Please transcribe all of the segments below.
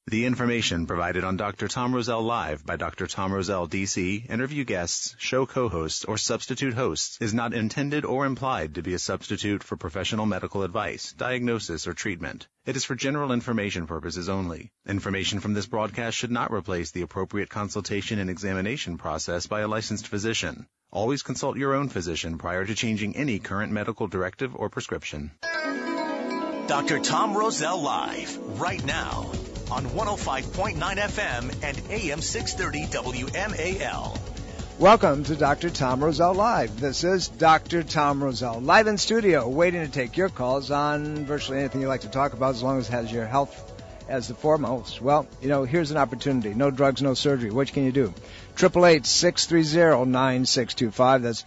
The information provided on Dr. Tom Rosell Live by Dr. Tom Rosell, D.C., interview guests, show co-hosts, or substitute hosts is not intended or implied to be a substitute for professional medical advice, diagnosis, or treatment. It is for general information purposes only. Information from this broadcast should not replace the appropriate consultation and examination process by a licensed physician. Always consult your own physician prior to changing any current medical directive or prescription. Dr. Tom Rosell Live, right now, on 105.9 FM and AM 630 WMAL. Welcome to Dr. Tom Rosell Live. This is Dr. Tom Rosell, live in studio, waiting to take your calls on virtually anything you'd like to talk about, as long as it has your health as the foremost. Well, here's an opportunity. No drugs, no surgery. What can you do? 888-630-9625. That's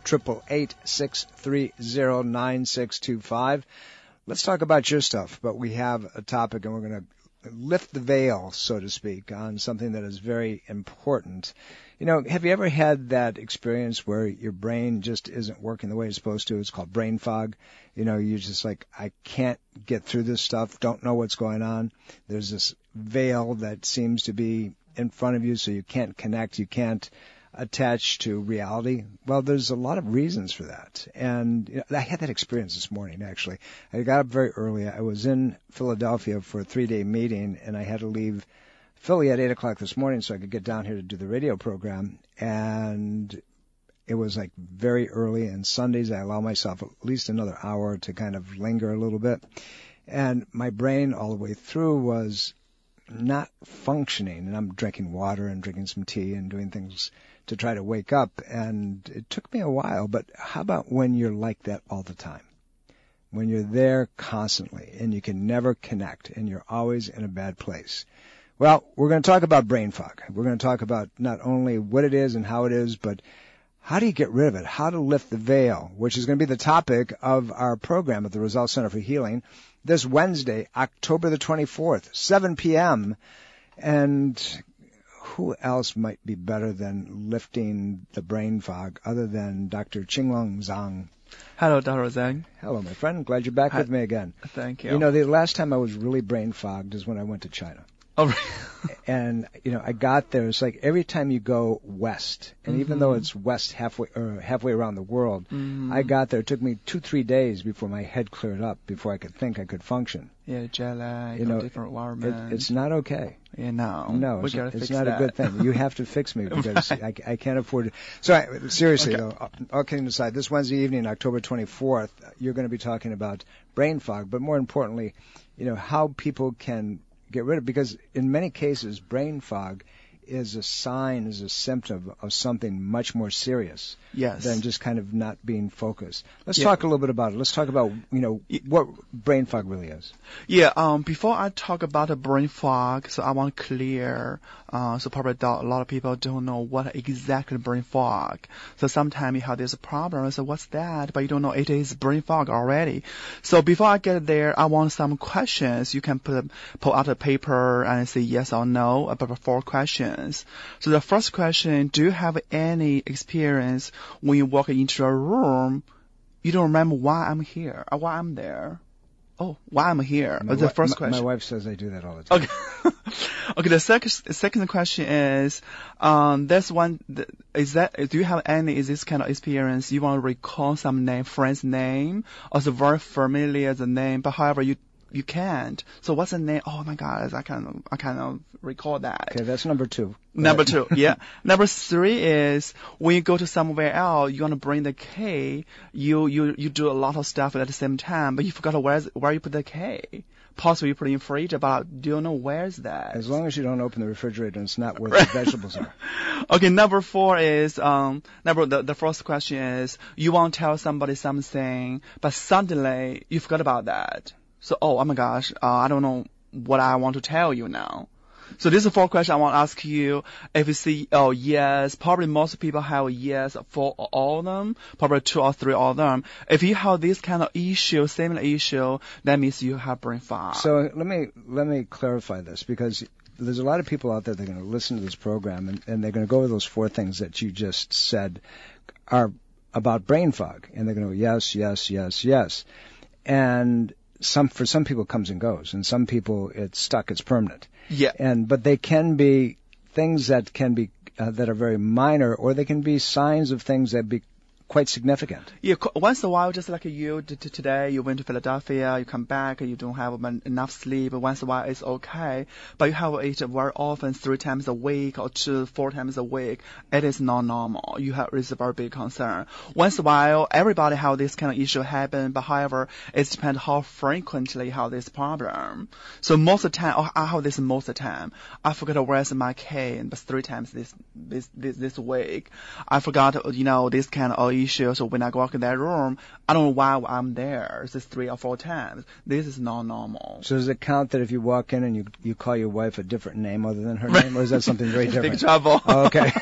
888-630-9625. Let's talk about your stuff, but we have a topic, and we're going to lift the veil, so to speak, on something that is very important. Have you ever had that experience where your brain just isn't working the way it's supposed to? It's called brain fog. You're just like, I can't get through this stuff, don't know what's going on. There's this veil that seems to be in front of you, so you can't connect, you can't attach to reality. Well, there's a lot of reasons for that. And I had that experience this morning, actually. I got up very early. I was in Philadelphia for a 3-day meeting, and I had to leave Philly at 8 o'clock this morning so I could get down here to do the radio program. And it was like very early, and Sundays I allow myself at least another hour to kind of linger a little bit. And my brain all the way through was not functioning, and I'm drinking water and drinking some tea and doing things to try to wake up, and it took me a while. But how about when you're like that all the time? When you're there constantly and you can never connect and you're always in a bad place? Well, we're going to talk about brain fog. We're going to talk about not only what it is and how it is, but how do you get rid of it? How to lift the veil, which is going to be the topic of our program at the Rosell Center for Healing this Wednesday, October the 24th, 7 p.m. And who else might be better than lifting the brain fog other than Dr. Qinglong Zhang? Hello, Dr. Zhang. Hello, my friend. Glad you're back with me again. Thank you. The last time I was really brain fogged is when I went to China. Oh, really? And, I got there. It's like every time you go west, and even though it's west halfway around the world, I got there. It took me 2-3 days before my head cleared up, before I could think I could function. Yeah, jet lag, different environment. It's not okay. Yeah, no, it's not a good thing. You have to fix me because I can't afford it. So seriously, though, all kidding aside, this Wednesday evening, October 24th, you're going to be talking about brain fog, but more importantly, how people can get rid of it, because in many cases, brain fog is a sign, is a symptom of something much more serious than just kind of not being focused. Let's talk a little bit about it. Let's talk about, what brain fog really is. Yeah, before I talk about the brain fog, so I want to clear, so probably a lot of people don't know what exactly brain fog. So sometimes you have this problem, so what's that? But you don't know it is brain fog already. So before I get there, I want some questions. You can pull out a paper and say yes or no about 4 questions. So the first question, do you have any experience when you walk into a room, you don't remember why I'm here or why I'm there? Oh, why I'm here? The first question. My wife says I do that all the time. Okay. The second question is, this one, do you have any, is this kind of experience, you want to recall some name, friend's name, or it's very familiar, the name, but however you can't. So what's the name? Oh my God, I cannot recall that. Okay, that's number 2. Number 2, yeah. Number 3 is when you go to somewhere else, you want to bring the key. You do a lot of stuff at the same time, but you forgot where you put the key. Possibly you put it in fridge, but do you know where's that? As long as you don't open the refrigerator, and it's not where the vegetables are. Okay, number 4 is the first question is you want to tell somebody something, but suddenly you forgot about that. So, oh my gosh, I don't know what I want to tell you now. So this is 4 questions I want to ask you. If you see, yes, probably most people have yes for all of them, probably 2 or 3 of them. If you have this kind of issue, similar issue, that means you have brain fog. So let me clarify this, because there's a lot of people out there that are going to listen to this program, and they're going to go over those 4 things that you just said are about brain fog, and they're going to go yes, yes, yes, yes. And for some people it comes and goes, and some people it's stuck, it's permanent. Yeah. But they can be things that can be that are very minor, or they can be signs of things that be quite significant. Yeah, once in a while, just like you today, you went to Philadelphia, you come back, you don't have enough sleep. Once in a while, it's okay. But you have it very often, 3 times a week or 4 times a week. It is not normal. It's a very big concern. Once in a while, everybody have this kind of issue happen. But however, it depends how frequently you have this problem. So most of the time, I have this most of the time. I forgot where's my cane, but 3 times this week. I forgot, this kind of issue. So when I walk in that room, I don't know why I'm there. It's just 3 or 4 times. This is not normal. So does it count that if you walk in and you call your wife a different name other than her name, or is that something very different? Big trouble. Oh, okay.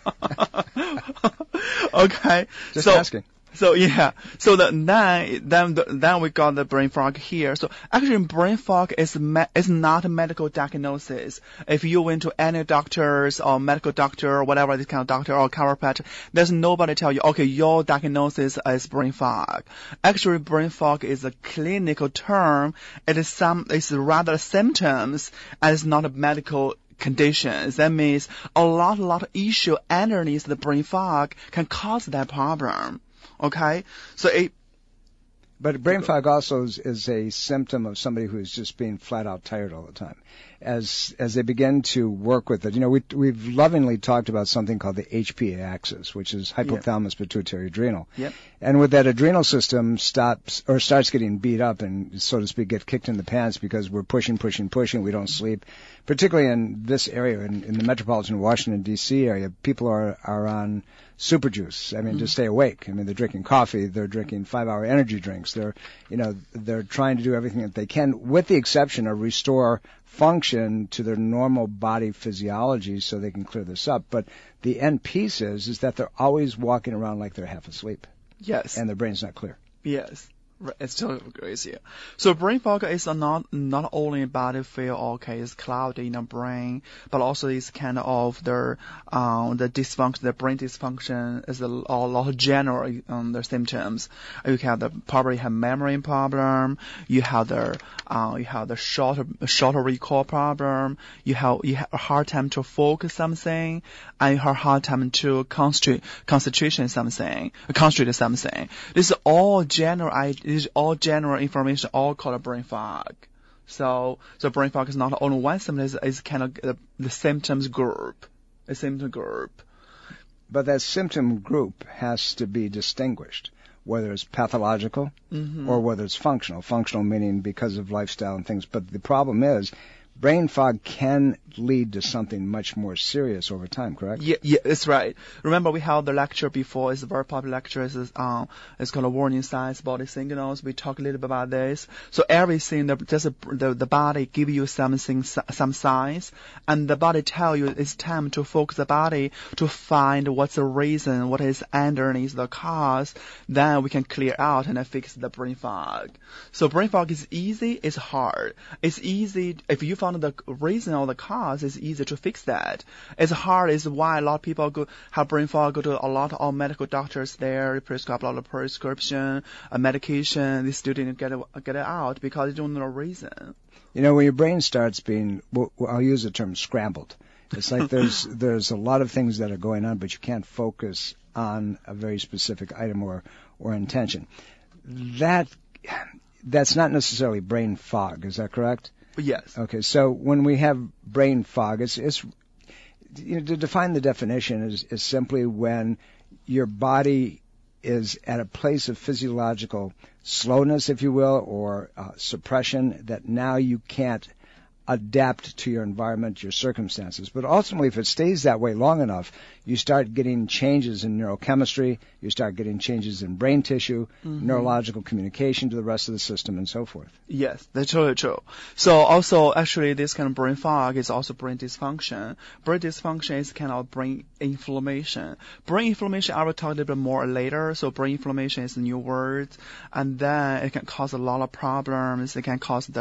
Okay. Just asking. So yeah, so then we got the brain fog here. So actually, brain fog is not a medical diagnosis. If you went to any doctors or medical doctor or whatever this kind of doctor or chiropractor, there's nobody tell you, okay, your diagnosis is brain fog. Actually, brain fog is a clinical term. It's rather symptoms, and it's not a medical conditions. That means a lot of issue underneath the brain fog can cause that problem. Okay, but brain fog also is a symptom of somebody who is just being flat out tired all the time. As they begin to work with it, we've lovingly talked about something called the HPA axis, which is hypothalamus, pituitary, adrenal. Yep. And with that adrenal system starts getting beat up and, so to speak, get kicked in the pants because we're pushing, we don't sleep. Particularly in this area, in the metropolitan Washington, D.C. area, people are on super juice. To stay awake. They're drinking coffee, they're drinking 5-hour energy drinks. They're trying to do everything that they can, with the exception of restore function to their normal body physiology so they can clear this up. But the end piece is that they're always walking around like they're half asleep. Yes. And their brain's not clear. Yes. It's totally agree with you. So brain fog is not only body feel okay, it's cloudy in the brain, but also it's kind of the dysfunction, the brain dysfunction is a lot of general the symptoms. You probably have memory problem. You have the shorter recall problem. You have a hard time to focus something, and you have a hard time to concentrate something. This is all general information, all called a brain fog. So brain fog is not only one symptom, it's kind of the symptoms group. A symptom group. But that symptom group has to be distinguished, whether it's pathological or whether it's functional. Functional meaning because of lifestyle and things. But the problem is, brain fog can lead to something much more serious over time, correct? Yeah, that's right. Remember, we held the lecture before. It's a very popular lecture. It's called a warning signs, body signals. We talk a little bit about this. So everything, the body give you some signs, and the body tell you it's time to focus the body to find what's the reason, what is underneath the cause. Then we can clear out and fix the brain fog. So brain fog is easy, it's hard. It's easy if you found the reason or the cause. It's easy to fix that. It's hard is why a lot of people have brain fog, go to a lot of medical doctors there, prescribe a lot of prescription, medication. They still didn't get it out because they don't know the reason. When your brain starts being, I'll use the term scrambled. It's like there's a lot of things that are going on, but you can't focus on a very specific item or intention. That's not necessarily brain fog. Is that correct? Yes. Okay, so when we have brain fog, it's to define the definition is simply when your body is at a place of physiological slowness, if you will, or suppression that now you can't adapt to your environment, your circumstances. But ultimately, if it stays that way long enough, you start getting changes in neurochemistry, you start getting changes in brain tissue, neurological communication to the rest of the system, and so forth. Yes, that's totally true. So also, actually, this kind of brain fog is also brain dysfunction. Brain dysfunction is kind of brain inflammation. Brain inflammation, I will talk a little bit more later. So brain inflammation is a new word, and then it can cause a lot of problems. It can cause the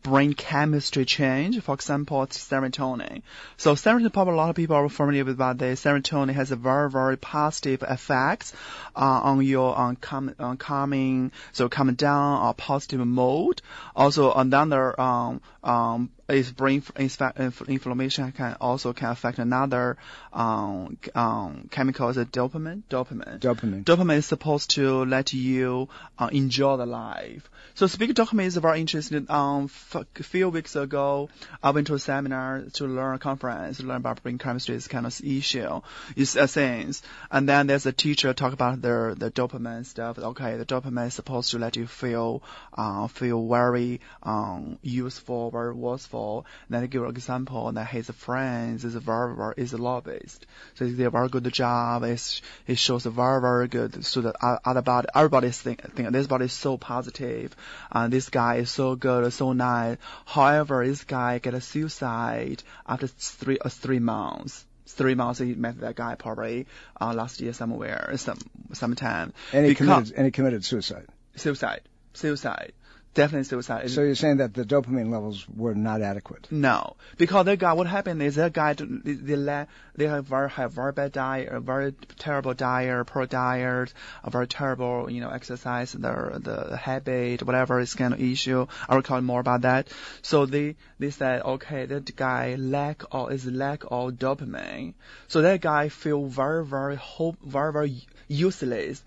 brain chemistry change. For example, it's serotonin. So serotonin, probably a lot of people are familiar with that. The serotonin has a very, very positive effects on your calming down or positive mode. Also, another is brain inflammation can affect another chemical, is dopamine. Dopamine is supposed to let you enjoy the life. So speaking of dopamine is very interesting. A few weeks ago, I went to a seminar to learn a conference to learn about brain chemistry. This kind of issue is a things. And then there's a teacher talk about the dopamine stuff. Okay, the dopamine is supposed to let you feel very useful, very worthful. And then I give an example that his friends is a lobbyist. So he did a very good job. It shows a very, very good, so that everybody think this body is so positive. This guy is so good, so nice. However, this guy get a suicide after 3 months. 3 months he met that guy probably last year somewhere, sometime. And he committed suicide. Suicide. Definitely suicide. So you're saying that the dopamine levels were not adequate? No, because that guy, what happened is that guy, they have very bad diet, a very terrible diet, poor diet, a very terrible, exercise, the habit, whatever is kind of issue. I will talk more about that. So they said, okay, that guy lack of dopamine. So that guy feel very, very useless,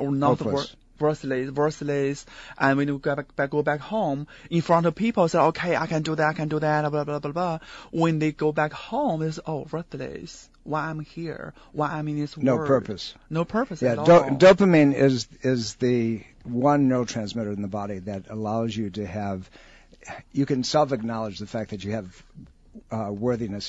worthless, and when you go back home in front of people, say, okay, I can do that, blah blah blah blah. When they go back home, it's worthless. Why I'm here? Why I'm in this world? No purpose at all. Dopamine is the one neurotransmitter in the body that allows you to have. You can self-acknowledge the fact that you have worthiness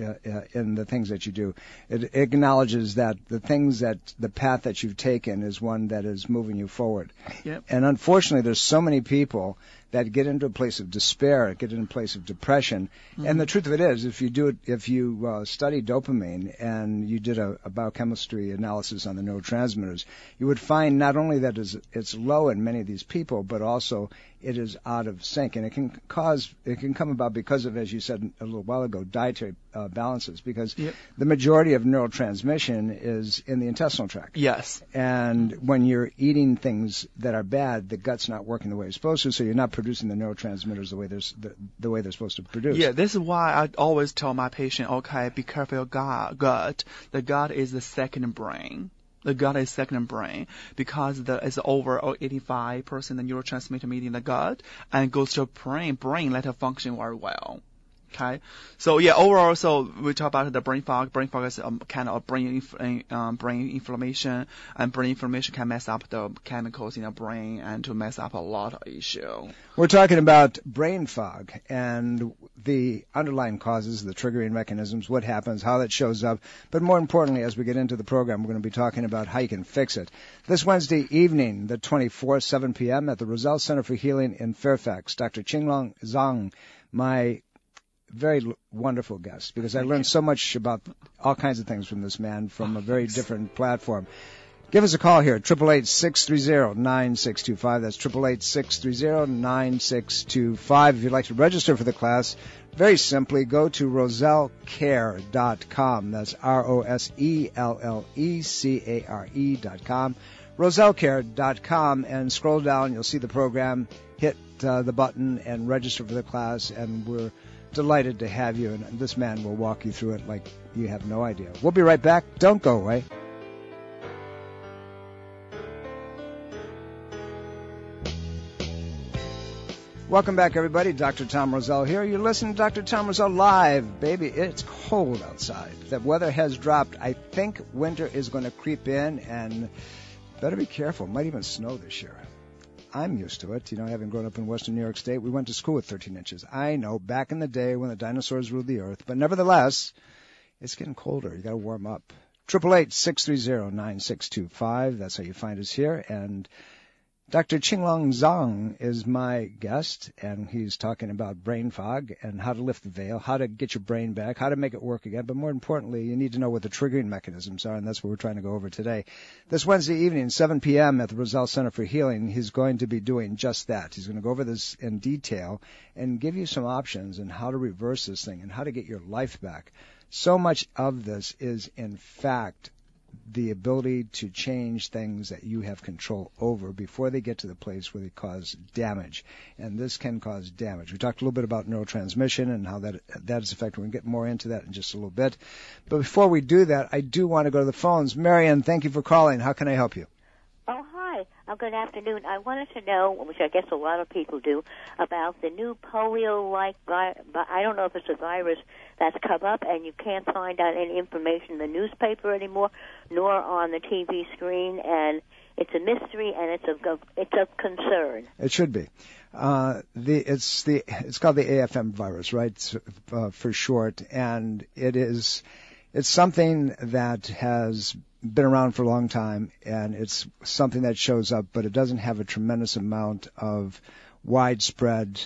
in the things that you do. It acknowledges that the path that you've taken is one that is moving you forward. Yep. And unfortunately, there's so many people that get into a place of despair, get into a place of depression. Mm-hmm. And the truth of it is, if you study dopamine and you did a biochemistry analysis on the neurotransmitters, you would find not only that it's low in many of these people, but also it is out of sync. And it can come about because of, as you said a little while ago, dietary balances, because the majority of neurotransmission is in the intestinal tract. Yes. And when you're eating things that are bad, the gut's not working the way it's supposed to, so you're not producing the neurotransmitters the way they're supposed to produce. Yeah, this is why I always tell my patient, okay, be careful your gut. The gut is the second brain. The gut is second brain because it's over 85% the neurotransmitter meeting in the gut and goes to brain. Brain let it function very well. Okay, so overall, so we talk about the brain fog. Brain fog is kind of brain inflammation, and brain inflammation can mess up the chemicals in the brain and to mess up a lot of issues. We're talking about brain fog and the underlying causes, the triggering mechanisms, what happens, how that shows up. But more importantly, as we get into the program, we're going to be talking about how you can fix it. This Wednesday evening, the 24th, 7 p.m. at the Roselle Center for Healing in Fairfax, Dr. Qinglong Zhang, my very wonderful guest, because I learned so much about all kinds of things from this man from a very different platform. Give us a call here, 888-630-9625. That's 888-630-9625. If you'd like to register for the class, very simply, go to rosellcare.com. That's ROSELLECARE.com. rosellcare.com, and scroll down. You'll see the program. Hit the button and register for the class, and we're delighted to have you, and this man will walk you through it like you have no idea. We'll be right back. Don't go away. Welcome back, everybody. Dr. Tom Rosell here. You're listening to Dr. Tom Rosell live. Baby, it's cold outside. The weather has dropped. I think winter is going to creep in, and better be careful. It might even snow this year. I'm used to it, having grown up in western New York State. We went to school with 13 inches. I know, back in the day when the dinosaurs ruled the earth. But nevertheless, it's getting colder. You got to warm up. 888-630-9625. That's how you find us here. And Dr. Qinglong Zhang is my guest, and he's talking about brain fog and how to lift the veil, how to get your brain back, how to make it work again. But more importantly, you need to know what the triggering mechanisms are, and that's what we're trying to go over today. This Wednesday evening, 7 p.m. at the Roselle Center for Healing, he's going to be doing just that. He's going to go over this in detail and give you some options on how to reverse this thing and how to get your life back. So much of this is, in fact, the ability to change things that you have control over before they get to the place where they cause damage. And this can cause damage. We talked a little bit about neurotransmission and how that is affected. We'll get more into that in just a little bit. But before we do that, I do want to go to the phones. Marion, thank you for calling. How can I help you? Oh, hi. Good afternoon. I wanted to know, which I guess a lot of people do, about the new polio-like virus. I don't know if it's a virus that's come up, and you can't find out any information in the newspaper anymore, nor on the TV screen, and it's a mystery, and it's of concern. It should be. It's called the AFM virus, right? For short, and it's something that has been around for a long time, and it's something that shows up, but it doesn't have a tremendous amount of widespread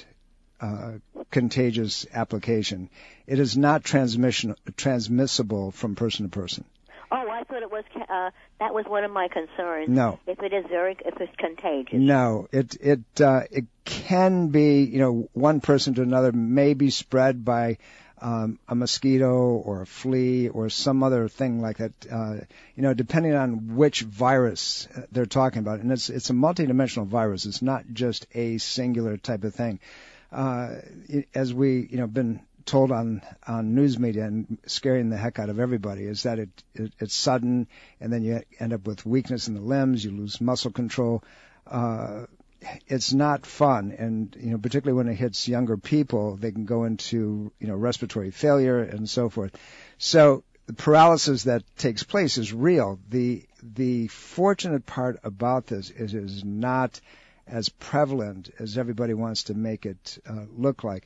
contagious application. It is not transmissible from person to person. Oh, I thought it was. That was one of my concerns. No. If it's contagious. No, it can be. One person to another may be spread by a mosquito or a flea or some other thing like that. Depending on which virus they're talking about, and it's a multidimensional virus. It's not just a singular type of thing. As we been told on news media and scaring the heck out of everybody, is that it's sudden, and then you end up with weakness in the limbs, you lose muscle control. It's not fun, and particularly when it hits younger people, they can go into respiratory failure and so forth. So the paralysis that takes place is real. The fortunate part about this is it is not as prevalent as everybody wants to make it look like.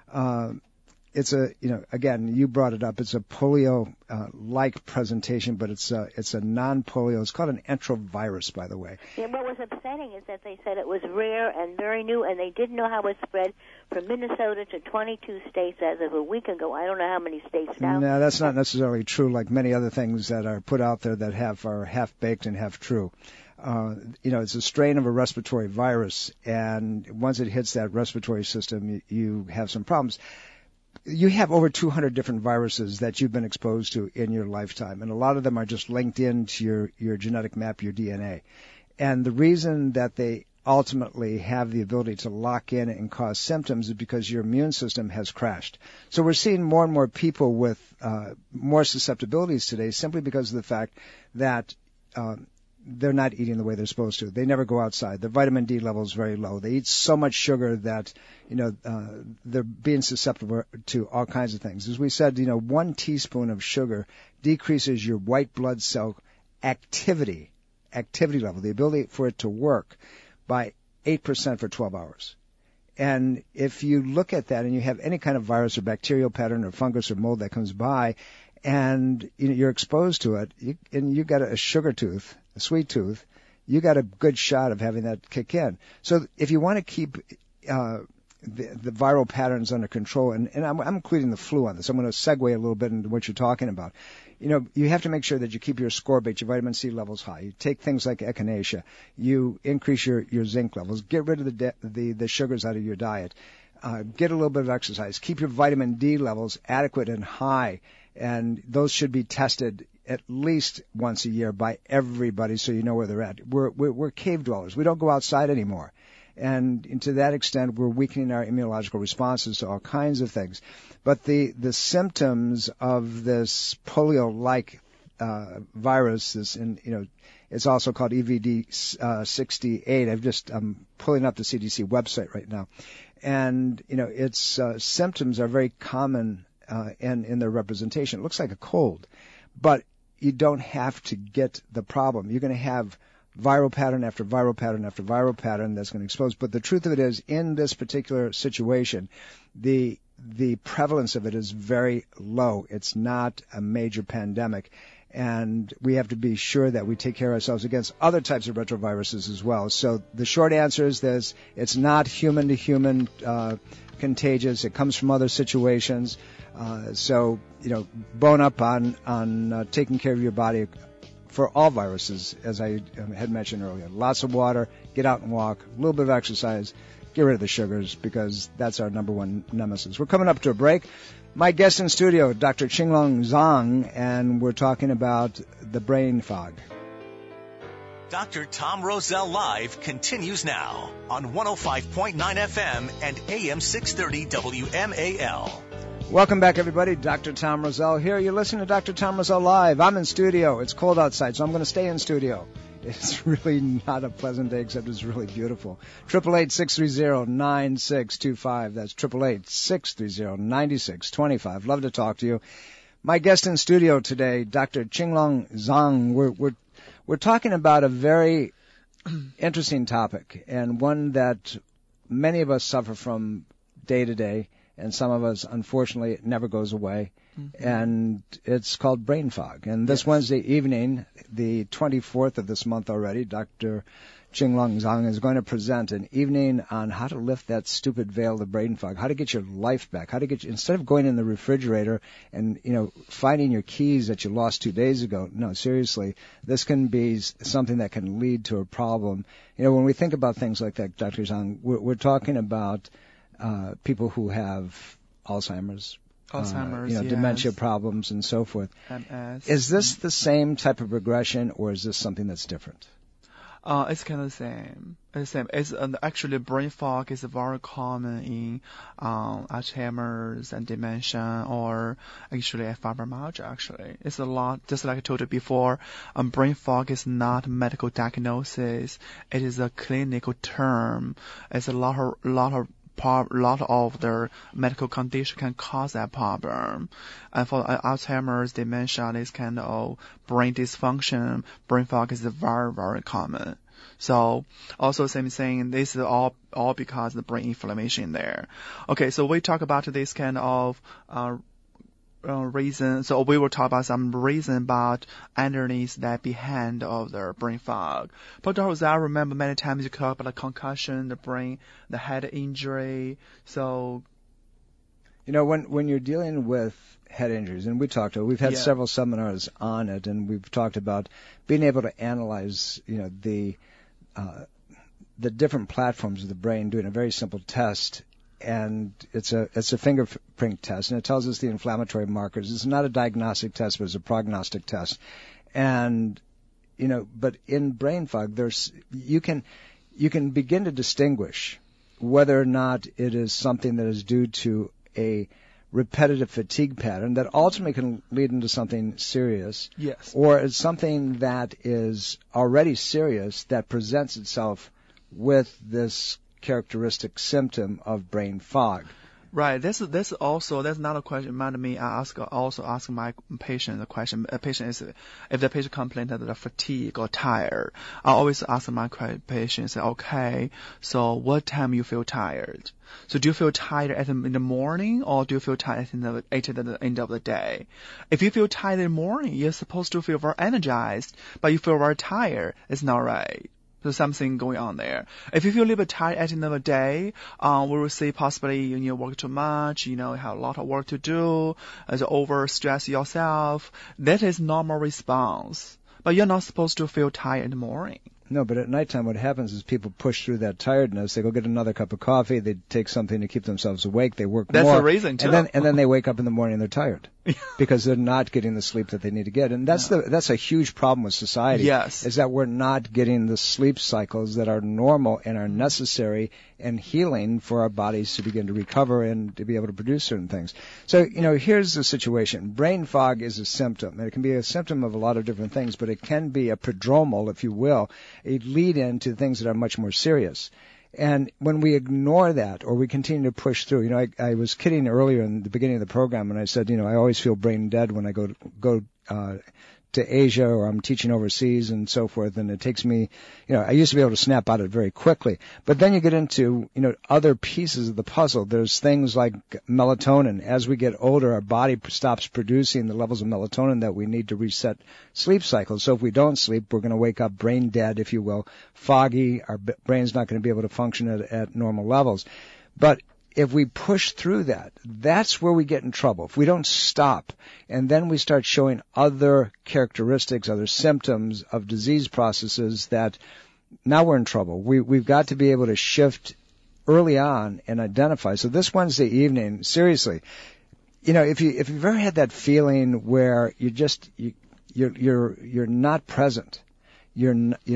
It's again, you brought it up. It's a polio-like presentation, but it's a non-polio. It's called an enterovirus, by the way. Yeah, what was upsetting is that they said it was rare and very new, and they didn't know how it spread from Minnesota to 22 states as of a week ago. I don't know how many states now. No, that's not necessarily true, like many other things that are put out there that are half-baked and half-true. It's a strain of a respiratory virus, and once it hits that respiratory system, you have some problems. You have over 200 different viruses that you've been exposed to in your lifetime, and a lot of them are just linked into your genetic map, your DNA. And the reason that they ultimately have the ability to lock in and cause symptoms is because your immune system has crashed. So we're seeing more and more people with more susceptibilities today simply because of the fact that they're not eating the way they're supposed to. They never go outside. Their vitamin D level is very low. They eat so much sugar that, they're being susceptible to all kinds of things. As we said, 1 teaspoon of sugar decreases your white blood cell activity level, the ability for it to work, by 8% for 12 hours. And if you look at that and you have any kind of virus or bacterial pattern or fungus or mold that comes by, and you're exposed to it, and you've got a sugar tooth, a sweet tooth, you got a good shot of having that kick in. So if you want to keep the viral patterns under control, and I'm including the flu on this. I'm going to segue a little bit into what you're talking about. You have to make sure that you keep your ascorbate, your vitamin C levels high. You take things like echinacea. You increase your zinc levels. Get rid of the sugars out of your diet. Get a little bit of exercise. Keep your vitamin D levels adequate and high. And those should be tested at least once a year by everybody so you know where they're at. We're cave dwellers. We don't go outside anymore. And to that extent, we're weakening our immunological responses to all kinds of things. But the symptoms of this polio-like virus, it's also called EVD68. I'm pulling up the CDC website right now. And, its symptoms are very common in their representation. It looks like a cold, but you don't have to get the problem. You're going to have viral pattern after viral pattern after viral pattern that's going to expose. But the truth of it is, in this particular situation, the prevalence of it is very low. It's not a major pandemic. And we have to be sure that we take care of ourselves against other types of retroviruses as well. So the short answer is this: it's not human-to-human contagious. It comes from other situations. So bone up on taking care of your body for all viruses, as I had mentioned earlier. Lots of water, get out and walk, a little bit of exercise, get rid of the sugars, because that's our number one nemesis. We're coming up to a break. My guest in studio, Dr. Qinglong Zhang, and we're talking about the brain fog. Dr. Tom Rosell Live continues now on 105.9 FM and AM 630 WMAL. Welcome back, everybody. Dr. Tom Rosell here. You're listening to Dr. Tom Rosell Live. I'm in studio. It's cold outside, so I'm going to stay in studio. It's really not a pleasant day, except it's really beautiful. 888-630-9625. That's 888-630-9625. Love to talk to you. My guest in studio today, Dr. Qinglong Zhang. We're talking about a very interesting topic, and one that many of us suffer from day to day, and some of us, unfortunately, it never goes away. Mm-hmm. And it's called brain fog. And this Wednesday evening, the 24th of this month already, Dr. Qinglong Zhang is going to present an evening on how to lift that stupid veil of brain fog, how to get your life back, how to get you, instead of going in the refrigerator and, finding your keys that you lost 2 days ago. No, seriously, this can be something that can lead to a problem. When we think about things like that, Dr. Zhang, we're talking about people who have Alzheimer's, dementia problems and so forth. MS. Is this the same type of regression, or is this something that's different? It's kind of the same. It's the same. It's actually brain fog is very common in Alzheimer's and dementia, or actually fibromyalgia. Actually, it's a lot. Just like I told you before, brain fog is not a medical diagnosis. It is a clinical term. It's a lot of the medical condition can cause that problem. And for Alzheimer's, dementia, this kind of brain dysfunction, brain fog is very, very common. So also same thing, this is all because of the brain inflammation there. Okay, so we talk about this kind of reason. So we will talk about some reason about underneath that behind of the brain fog. But Dr. I remember many times you talk about the concussion, the brain, the head injury. So, when you're dealing with head injuries, and we've had several seminars on it, and we've talked about being able to analyze, the different platforms of the brain, doing a very simple test. And it's a fingerprint test, and it tells us the inflammatory markers. It's not a diagnostic test, but it's a prognostic test. And but in brain fog, you can begin to distinguish whether or not it is something that is due to a repetitive fatigue pattern that ultimately can lead into something serious. Yes. Or it's something that is already serious that presents itself with this characteristic symptom of brain fog. Right. That's not a question. Mind me, I also ask my patient the question. A patient is, if the patient complains that they're fatigued or tired, I always ask my patient, say, okay, so what time you feel tired? So do you feel tired in the morning, or do you feel tired at the end of the day? If you feel tired in the morning, you're supposed to feel very energized, but you feel very tired. It's not right. There's something going on there. If you feel a little bit tired at the end of the day, we will say possibly you work too much, you have a lot of work to do, overstress yourself. That is normal response. But you're not supposed to feel tired in the morning. No, but at nighttime what happens is people push through that tiredness. They go get another cup of coffee. They take something to keep themselves awake. They work more. That's the reason, too. And then they wake up in the morning and they're tired because they're not getting the sleep that they need to get. And that's a huge problem with society. Yes. Is that we're not getting the sleep cycles that are normal and are necessary and healing for our bodies to begin to recover and to be able to produce certain things. So, here's the situation. Brain fog is a symptom, and it can be a symptom of a lot of different things, but it can be a prodromal, if you will, a lead-in to things that are much more serious. And when we ignore that, or we continue to push through, I was kidding earlier in the beginning of the program, and I said, I always feel brain dead when I go to Asia, or I'm teaching overseas and so forth, and it takes me, I used to be able to snap out of it very quickly. But then you get into, other pieces of the puzzle. There's things like melatonin. As we get older, our body stops producing the levels of melatonin that we need to reset sleep cycles. So if we don't sleep, we're going to wake up brain dead, if you will, foggy. Our brain's not going to be able to function at normal levels. But if we push through that, that's where we get in trouble. If we don't stop, and then we start showing other characteristics, other symptoms of disease processes, that now we're in trouble. We've got to be able to shift early on and identify. So this Wednesday evening, seriously, if you've ever had that feeling where you're not present, you're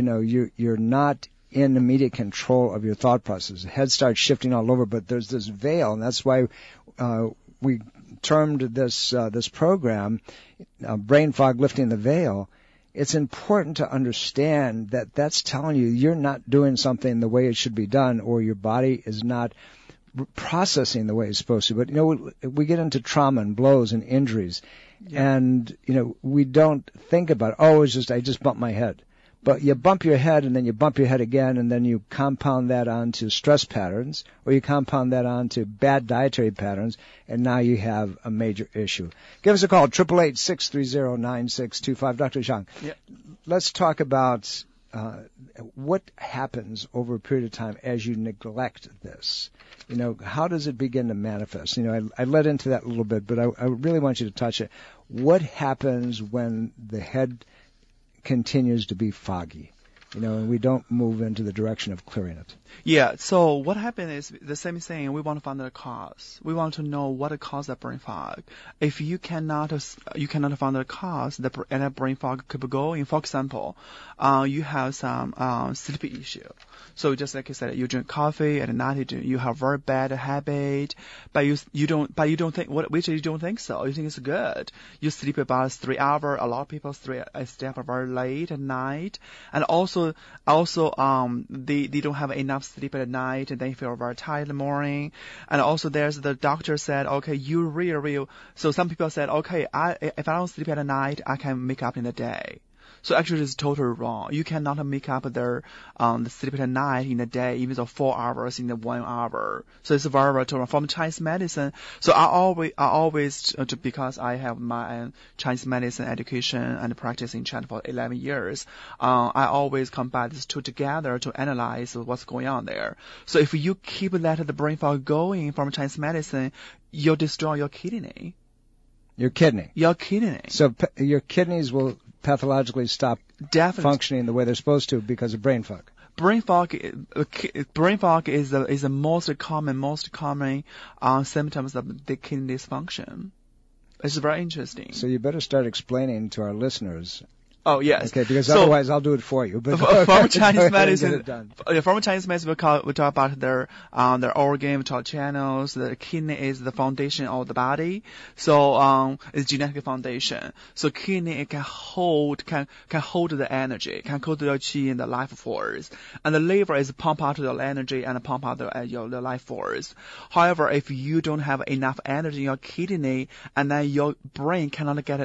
not in immediate control of your thought process. The head starts shifting all over, but there's this veil, and that's why we termed this program Brain Fog, Lifting the Veil. It's important to understand that that's telling you you're not doing something the way it should be done, or your body is not processing the way it's supposed to. But, we get into trauma and blows and injuries, and, we don't think about, I just bumped my head. But you bump your head, and then you bump your head again, and then you compound that onto stress patterns, or you compound that onto bad dietary patterns, and now you have a major issue. Give us a call, 888-630-9625. Dr. Zhang, let's talk about what happens over a period of time as you neglect this. How does it begin to manifest? I led into that a little bit, but I really want you to touch it. What happens when the head continues to be foggy, and we don't move into the direction of clearing it? Yeah, so what happened is the same thing. We want to find the cause. We want to know what caused that brain fog. If you cannot find the cause, and that brain fog keep going. For example, you have some sleep issue. So just like I said, you drink coffee at night. You have very bad habit, but you don't think you don't think so. You think it's good. You sleep about 3 hours. A lot of people stay up very late at night, and also they don't have enough sleep at night, and they feel very tired in the morning. And also the doctor said, okay, you really. So some people said, okay, if I don't sleep at night, I can make up in the day. So actually, it's totally wrong. You cannot make up the sleep at night in a day, even though 4 hours in the 1 hour. So it's very, very total. From Chinese medicine, so I always, because I have my Chinese medicine education and practice in China for 11 years, I always combine these two together to analyze what's going on there. So if you keep the brain fog going from Chinese medicine, you'll destroy your kidney. Your kidney? Your kidney. So your kidneys will pathologically stop functioning the way they're supposed to because of brain fog. Brain fog is the most common symptoms of the kidney dysfunction. It's very interesting. So you better start explaining to our listeners. Oh, yes. Okay, because otherwise I'll do it for you. But from Chinese medicine, we talk about their organ, we talk channels. The kidney is the foundation of the body, so it's genetic foundation. So kidney can hold the energy, can hold the qi and the life force, and the liver is pump out the energy and pump out the life force. However, if you don't have enough energy in your kidney, and then your brain cannot get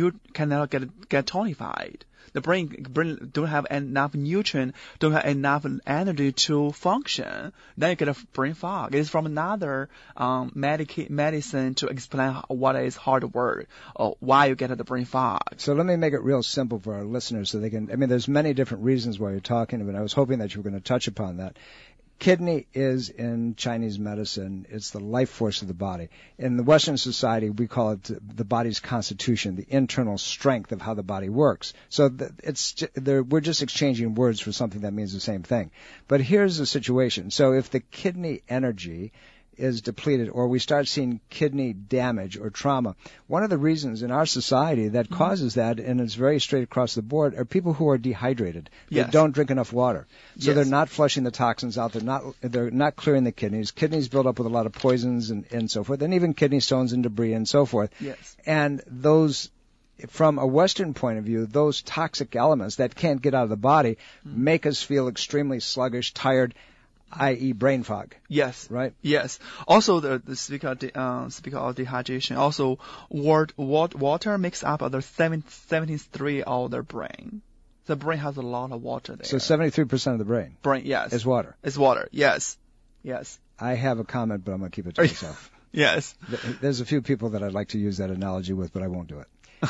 tonified. The brain don't have enough nutrient, don't have enough energy to function. Then you get a brain fog. It's from another medicine to explain what is hard word or why you get the brain fog. So let me make it real simple for our listeners so they can. There's many different reasons why you're talking about it. I was hoping that you were going to touch upon that. Kidney is, in Chinese medicine, it's the life force of the body. In the Western society, we call it the body's constitution, the internal strength of how the body works. So we're just exchanging words for something that means the same thing. But here's the situation. So if the kidney energy is depleted, or we start seeing kidney damage or trauma, one of the reasons in our society that causes that, and it's very straight across the board, are people who are dehydrated. They don't drink enough water. So they're not flushing the toxins out. They're not clearing the kidneys. Kidneys build up with a lot of poisons and so forth, and even kidney stones and debris and so forth. Yes. And those, from a Western point of view, those toxic elements that can't get out of the body make us feel extremely sluggish, tired. i.e. brain fog. Yes. Right? Yes. Also, speaking of dehydration, also water makes up of the 73 of the brain. The brain has a lot of water there. So 73% of the brain yes. is water. It's water, yes. Yes. I have a comment, but I'm going to keep it to myself. Yes. There's a few people that I'd like to use that analogy with, but I won't do it.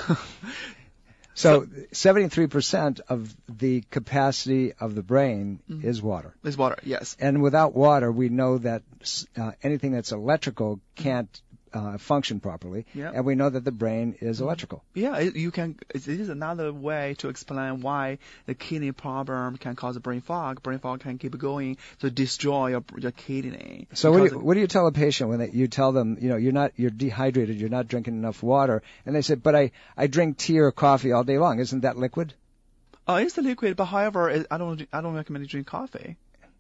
So 73% of the capacity of the brain is water. Is water, yes. And without water, we know that anything that's electrical can't function properly. Yeah. And we know that the brain is electrical. Yeah, it is another way to explain why the kidney problem can cause brain fog. Brain fog can keep going to destroy your kidney. So what do you tell a patient when you tell them, you're dehydrated, you're not drinking enough water, and they say, but I drink tea or coffee all day long. Isn't that liquid? It's the liquid, but however, I don't recommend you drink coffee.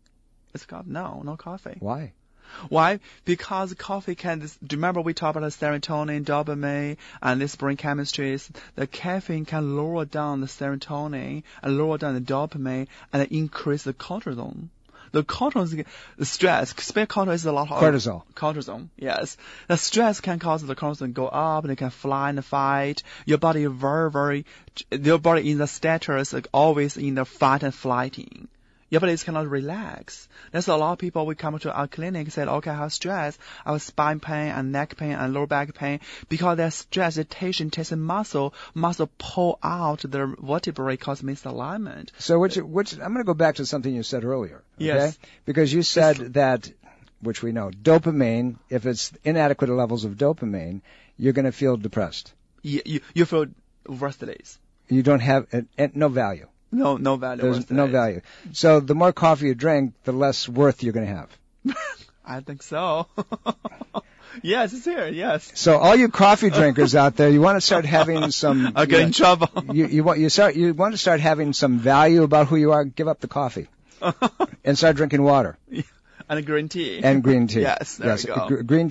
No coffee. Why? Why? Because coffee remember we talked about the serotonin, dopamine, and this brain chemistry. The caffeine can lower down the serotonin and lower down the dopamine and increase the cortisol. The cortisol, the stress, cortisol is a lot of cortisol, yes. The stress can cause the cortisol to go up and it can fly in the fight. Your body your body in the status always in the fight and flighting. Your body cannot relax. There's a lot of people we come to our clinic said, okay, I have stress, I have spine pain and neck pain and lower back pain because their stress, the tension takes a muscle pull out the vertebrae cause misalignment. So which I'm going to go back to something you said earlier. Okay? Yes. Because you said that, which we know, dopamine, if it's inadequate levels of dopamine, you're going to feel depressed. You feel worthless. You don't have no value. No value. There's no value. So the more coffee you drink, the less worth you're going to have. I think so. Yes, it's here. Yes. So all you coffee drinkers out there, you want to start having some. I get in trouble. You want to start having some value about who you are. Give up the coffee and start drinking water. And green tea. And green tea. Yes, there you go. Green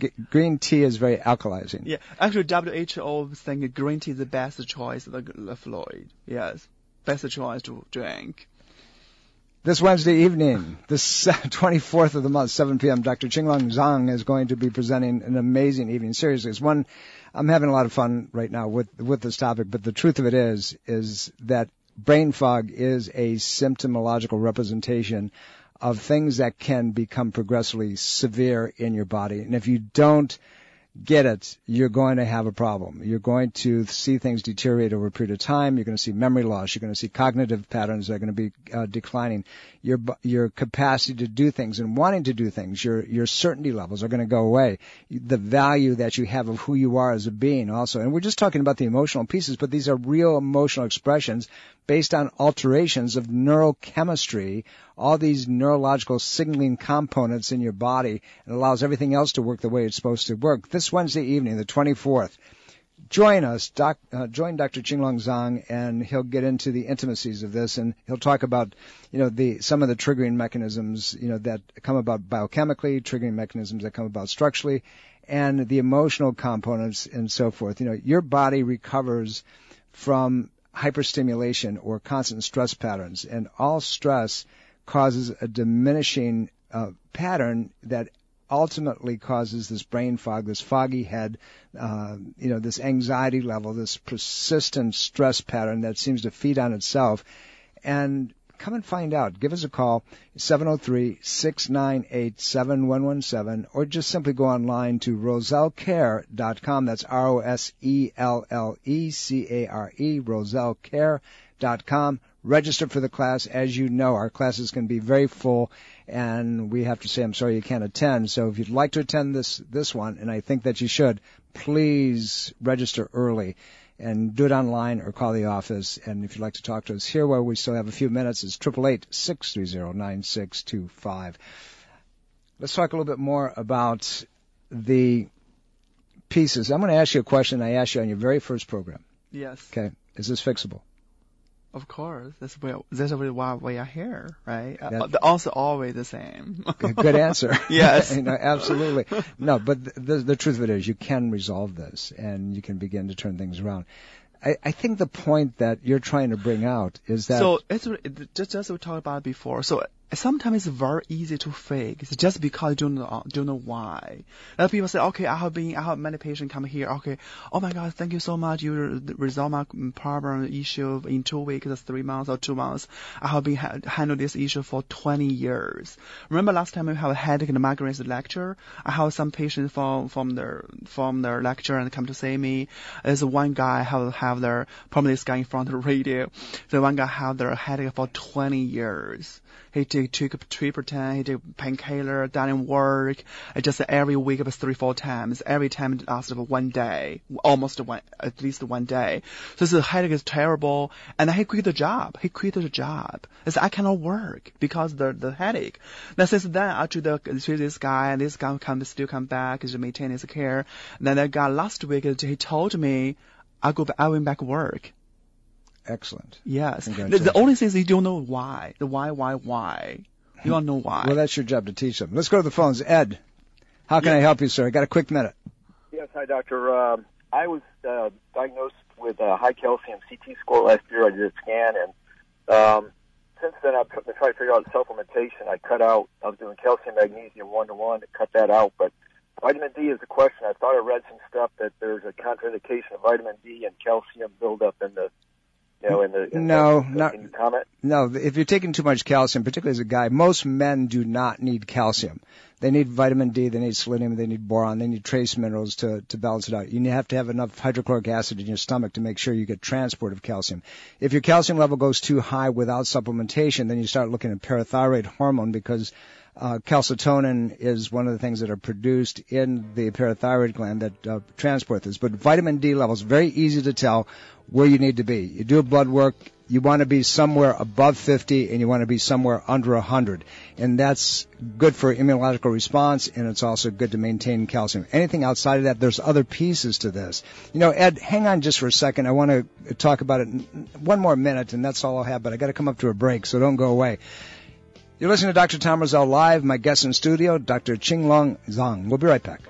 tea is very alkalizing. Yeah, actually WHO think green tea is the best choice of the fluid. Yes. Best choice to drink. This Wednesday evening, this 24th of the month, 7 p.m., Dr. Qinglong Zhang is going to be presenting an amazing evening. Seriously, it's one, I'm having a lot of fun right now with this topic, but the truth of it is that brain fog is a symptomological representation of things that can become progressively severe in your body. And if you don't get it, you're going to have a problem. You're going to see things deteriorate over a period of time. You're going to see memory loss. You're going to see cognitive patterns that are going to be declining. Your capacity to do things and wanting to do things, your certainty levels are going to go away. The value that you have of who you are as a being also. And we're just talking about the emotional pieces, but these are real emotional expressions based on alterations of neurochemistry, all these neurological signaling components in your body, and allows everything else to work the way it's supposed to work. This Wednesday evening, the 24th, join us, join Dr. Qinglong Zhang, and he'll get into the intimacies of this, and he'll talk about, some of the triggering mechanisms, that come about biochemically, triggering mechanisms that come about structurally, and the emotional components and so forth. Your body recovers from hyperstimulation or constant stress patterns, and all stress causes a diminishing pattern that ultimately causes this brain fog, this foggy head, this anxiety level, this persistent stress pattern that seems to feed on itself. And come and find out. Give us a call, 703-698-7117, or just simply go online to rosellcare.com. That's ROSELLECARE, rosellcare.com. Register for the class. As you know, our classes can be very full, and we have to say, I'm sorry you can't attend. So if you'd like to attend this one, and I think that you should, please register early and do it online or call the office. And if you'd like to talk to us here while we still have a few minutes, it's 888-630-9625. Let's talk a little bit more about the pieces. I'm going to ask you a question I asked you on your very first program. Yes. Okay. Is this fixable? Of course. That's why we are here, right? The answer always the same. Good answer. Yes. Absolutely. No, but the truth of it is you can resolve this and you can begin to turn things around. I think the point that you're trying to bring out is that... So, it's just we talked about before. So, sometimes it's very easy to fake. It's just because you don't know why. A lot of people say, okay, I have many patients come here. Okay, oh my God, thank you so much. You resolve my problem issue in 2 weeks, or 3 months, or 2 months. I have been handling this issue for 20 years. Remember last time we have a headache and migraines lecture? I have some patients from their lecture and come to see me. There's one guy have their probably this guy in front of the radio. The one guy have their headache for 20 years. He took Tripertan, he took painkiller, didn't work. Just every week about 3-4 times. Every time it lasted about 1 day, at least 1 day. So the headache is terrible, and he quit the job. He said, I cannot work because the headache. Now since then, I treat this guy, and this guy still come back to maintain his care. And then that guy last week, he told me, I went back to work. Excellent. Yes. The only thing is you don't know why. The why. You don't know why. Well, that's your job to teach them. Let's go to the phones. Ed, how can I help you, sir? I got a quick minute. Yes, hi, doctor. I was diagnosed with a high calcium CT score last year. I did a scan, and since then I've been trying to figure out supplementation. I was doing calcium magnesium 1-to-1 to cut that out, but vitamin D is a question. I thought I read some stuff that there's a contraindication of vitamin D and calcium buildup in the No, if you're taking too much calcium, particularly as a guy, most men do not need calcium. They need vitamin D, they need selenium, they need boron, they need trace minerals to balance it out. You have to have enough hydrochloric acid in your stomach to make sure you get transport of calcium. If your calcium level goes too high without supplementation, then you start looking at parathyroid hormone because calcitonin is one of the things that are produced in the parathyroid gland that transport this. But vitamin D levels, very easy to tell where you need to be. You do a blood work, you want to be somewhere above 50 and you want to be somewhere under 100. And that's good for immunological response, and it's also good to maintain calcium. Anything outside of that, there's other pieces to this. Ed, hang on just for a second. I want to talk about it one more minute, and that's all I'll have, but I got to come up to a break, so don't go away. You're listening to Dr. Tom Rosell Live. My guest in studio, Dr. Qinglong Zhang. We'll be right back.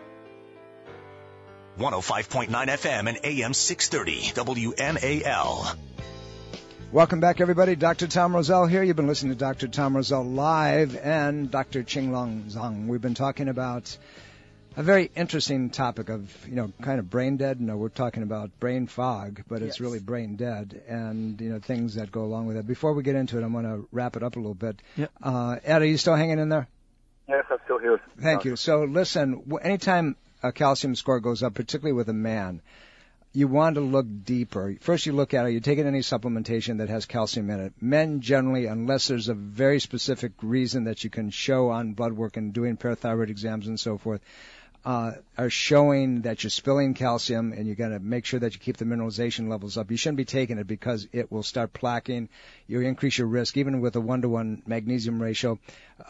105.9 FM and AM 630 WMAL. Welcome back, everybody. Dr. Tom Rosell here. You've been listening to Dr. Tom Rosell Live and Dr. Qinglong Zhang. We've been talking about a very interesting topic of, kind of brain dead. No, we're talking about brain fog, but it's really brain dead and, things that go along with it. Before we get into it, I'm going to wrap it up a little bit. Yep. Ed, are you still hanging in there? Yes, I'm still here. Thank you. So listen, anytime a calcium score goes up, particularly with a man, you want to look deeper. First you look at, are you taking any supplementation that has calcium in it? Men generally, unless there's a very specific reason that you can show on blood work and doing parathyroid exams and so forth, are showing that you're spilling calcium, and you got to make sure that you keep the mineralization levels up. You shouldn't be taking it because it will start plaquing. You increase your risk, even with a 1-to-1 magnesium ratio.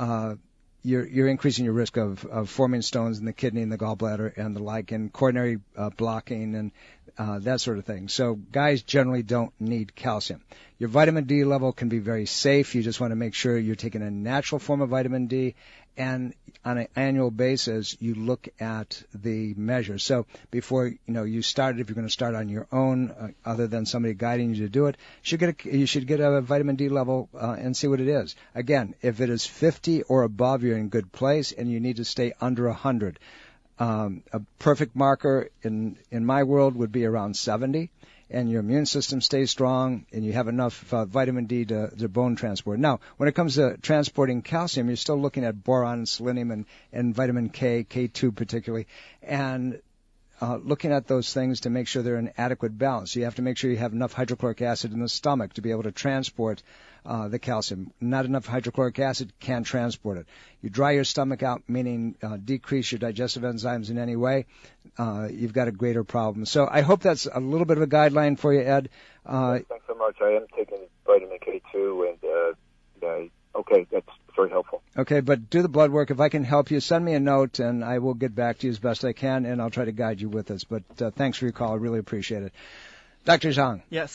You're increasing your risk of forming stones in the kidney and the gallbladder and the like, and coronary blocking and that sort of thing. So guys generally don't need calcium. Your vitamin D level can be very safe. You just want to make sure you're taking a natural form of vitamin D, and on an annual basis, you look at the measure. So before you start, if you're going to start on your own, other than somebody guiding you to do it, you should get a vitamin D level and see what it is. Again, if it is 50 or above, you're in good place, and you need to stay under 100. A perfect marker in my world would be around 70. And your immune system stays strong, and you have enough vitamin D to bone transport. Now, when it comes to transporting calcium, you're still looking at boron, selenium, and vitamin K, K2 particularly, and looking at those things to make sure they're in adequate balance. You have to make sure you have enough hydrochloric acid in the stomach to be able to transport the calcium. Not enough hydrochloric acid can't transport it. You dry your stomach out, meaning decrease your digestive enzymes in any way, you've got a greater problem. So I hope that's a little bit of a guideline for you, Ed. Thanks so much. I am taking vitamin K2, and okay, that's very helpful. Okay, but do the blood work. If I can help you, send me a note, and I will get back to you as best I can, and I'll try to guide you with this. But thanks for your call. I really appreciate it. Dr. Zhang. Yes.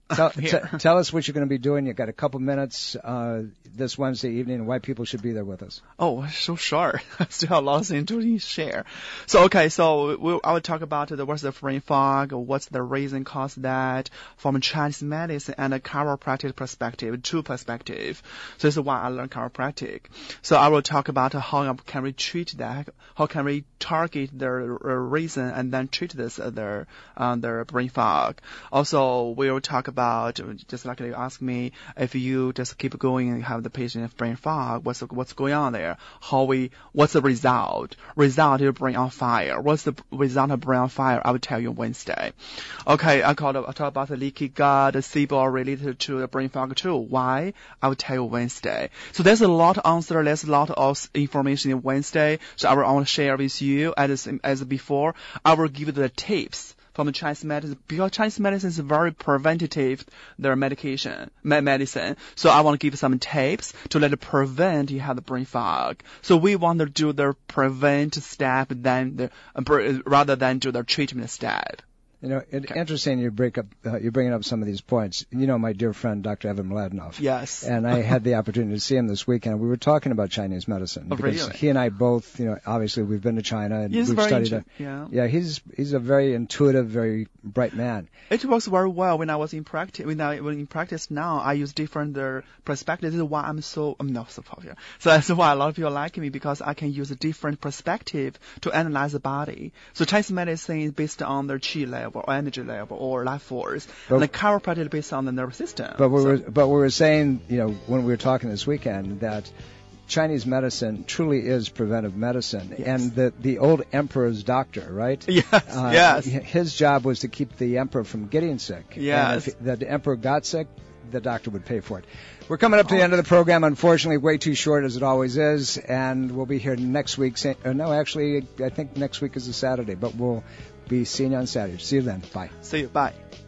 Tell us what you're going to be doing. You've got a couple minutes this Wednesday evening and why people should be there with us. Oh, so sure. I still have a lot of things to share. So I will talk about what's the brain fog, what's the reason cause that from Chinese medicine and a chiropractic perspective, two perspective. So this is why I learned chiropractic. So I will talk about how can we treat that, how can we target their reason and then treat this their brain fog. Also, we will talk about, just like you asked me, if you just keep going and have the patient have brain fog, what's going on there? What's the result? Result is brain on fire. What's the result of brain on fire? I will tell you Wednesday. Okay, I talk about the leaky gut, the SIBO related to the brain fog too. Why? I will tell you Wednesday. So there's a lot of answer, there's a lot of information in Wednesday. So I want to share with you as before. I will give you the tips from the Chinese medicine, because Chinese medicine is very preventative, their medicine. So I want to give some tips to let it prevent you have the brain fog. So we want to do the prevent step rather than do the treatment step. Interesting you're bringing up some of these points. My dear friend, Dr. Evan Mladenoff. Yes. And I had the opportunity to see him this weekend. We were talking about Chinese medicine. Oh, because really? He and I both, obviously we've been to China and He's we've studied it. Yeah, he's a very intuitive, very bright man. It works very well when I was in practice. When in practice now, I use different perspectives. This is why I'm not so popular. So that's why a lot of people like me, because I can use a different perspective to analyze the body. So Chinese medicine is based on their qi level, or energy level, or life force. And the chiropractic is based on the nervous system. But we were saying, when we were talking this weekend, that Chinese medicine truly is preventive medicine. Yes. And the old emperor's doctor, right? Yes, yes. His job was to keep the emperor from getting sick. Yes. And if the emperor got sick, the doctor would pay for it. We're coming up to the end of the program, unfortunately, way too short as it always is, and we'll be here next week. I think next week is a Saturday, but we'll be seeing you on Saturday. See you then. Bye. See you. Bye.